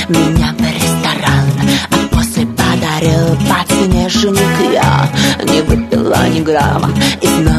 меня в ресторан, а после подарил по цене жених. Я не выпила ни грамма и снова